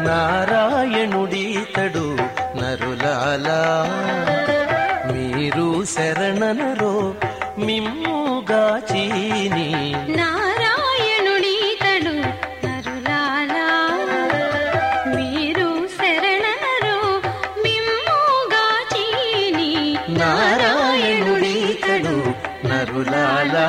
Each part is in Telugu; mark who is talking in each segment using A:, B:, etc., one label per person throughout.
A: నారాయణుడీతడు నరులాలా మీరు శరణనరో మిమ్ముగాచీని
B: నారాయణుడీతడు నరులాలా మీరు శరణనరో మిమ్ముగాచీని
A: నారాయణుడీతడు నరులాలా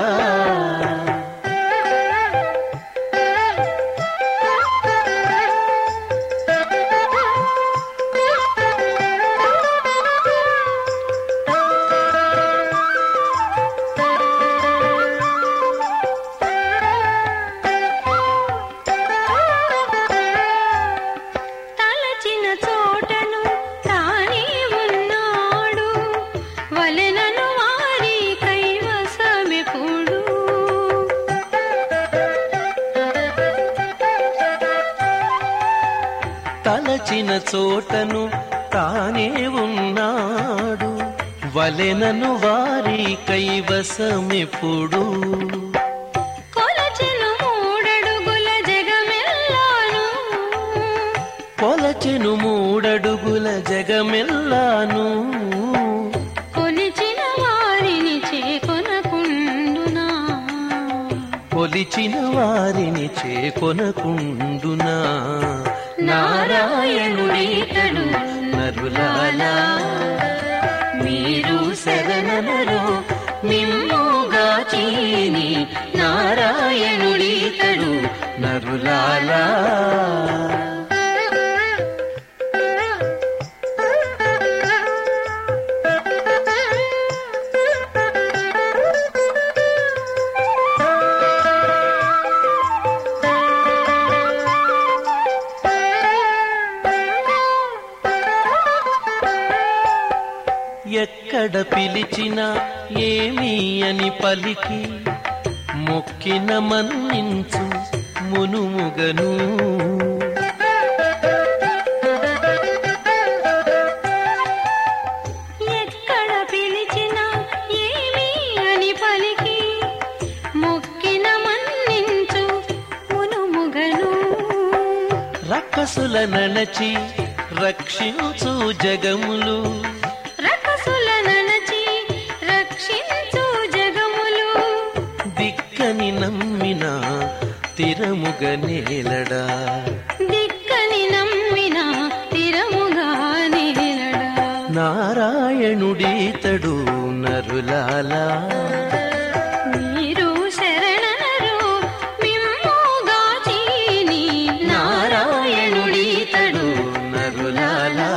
A: తలచిన చోటను తానే ఉన్నాడు వలెనను వారి కైవసమెప్పుడు
B: కొలచెను మూడడుగుల జగమెల్లాను
A: కొలచెను మూడడుగుల జగమెల్లాను
B: కొలిచిన వారిని చేకొనకుండునా
A: కొలిచిన వారిని చేకొనకుండునా నారాయణుడీతడు నరులాలా మీరు శరణనరో మిమ్ముగాచీని నారాయణుడీతడు నరులాలా ఎక్కడ పిలిచినా ఏమీ అని పలికి మొక్కిన మన్నించు మునుముగను
B: ఎక్కడ పిలిచినా ఏమీ అని పలికి మొక్కిన మన్నించు మునుముగను
A: రక్కసుల నణచి రక్షించు జగములు దిక్కని నమ్మిన తిరముగ నేలడా
B: దిక్కని నమ్మిన తిరముగా నేలడా
A: నారాయణుడీతడు నరులాలా
B: మీరు శరణనరో మిమ్ముగాచీని
A: నారాయణుడీతడు నరులాలా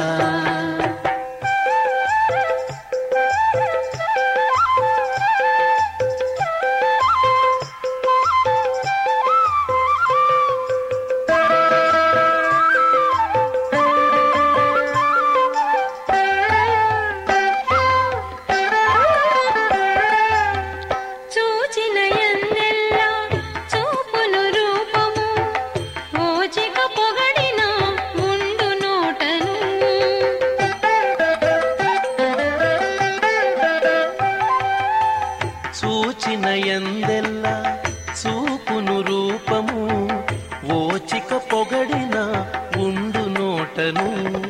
A: చూచిన ఎందెల్లా చూపును రూపము ఓచిక పొగడిన ఉండు నోటను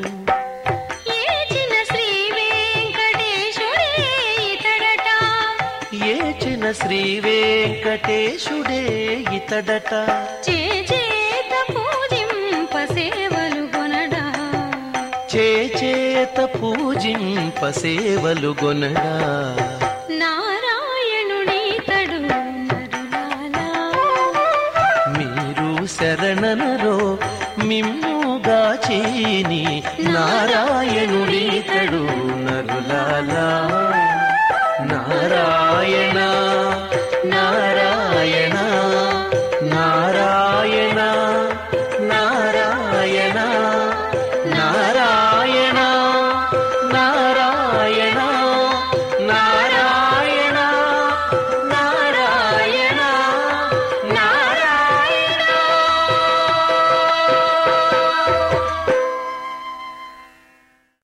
B: ఏచిన శ్రీ వెంకటేశుడే ఇతడట
A: ఏచిన శ్రీ వెంకటేశుడే ఇతడట
B: చేచేత పూజింప సేవలు గొనడా
A: చేచేత పూజింప సేవలు గొనడా
B: నారాయణుడీతడు నరులాలా
A: మీరు శరణనరో మిమ్ముగాచీని నారాయణుడీతడు నరులాలా నారాయణ నారాయణ నారాయణ నారాయణ